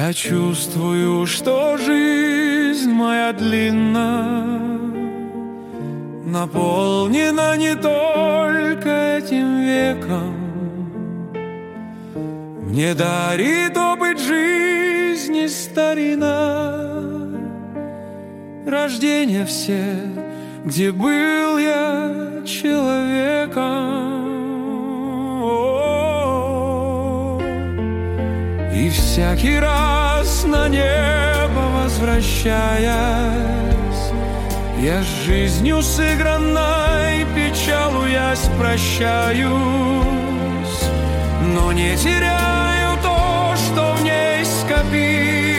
Я чувствую, что жизнь моя длинна, наполнена не только этим веком. Мне дарит опыт жизни старина, рождение все, где был я человеком. И всякий раз на небо возвращаясь, я с жизнью сыгранной печалуясь прощаюсь, но не теряю то, что в ней скопилось.